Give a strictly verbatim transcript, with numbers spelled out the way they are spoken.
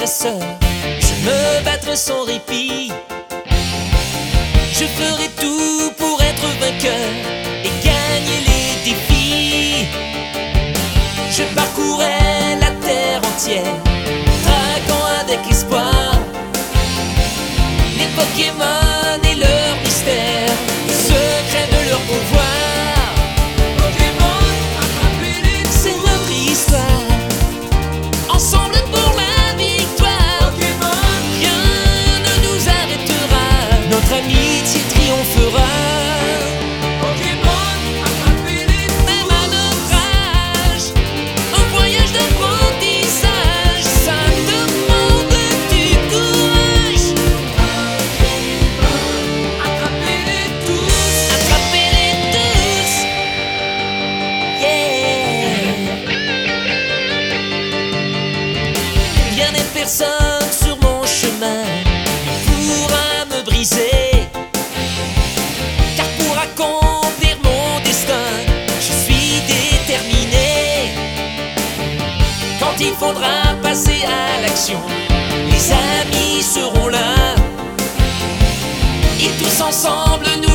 et sœurs, je me battrai sans répit. Je ferai tout pour être vainqueur et gagner les défis. Je parcourrai la terre entière, traquant avec espoir les Pokémon et leur mystère, le secret de leur pouvoir. Pokémon, attrapez-les tous. C'est notre histoire, ensemble pour la victoire. Pokémon, rien ne nous arrêtera, notre amitié triomphera. Pokémon, attrapez-les tous. Même à notre âge, un voyage d'apprentissage, ça demande du courage. Attrapez-les tous, attrapez-les tous, yeah. Rien n'est personne sur mon chemin pourra me briser, car pour accomplir mon destin, je suis déterminé. Quand il faudra passer à l'action, les amis seront là, et tous ensemble nous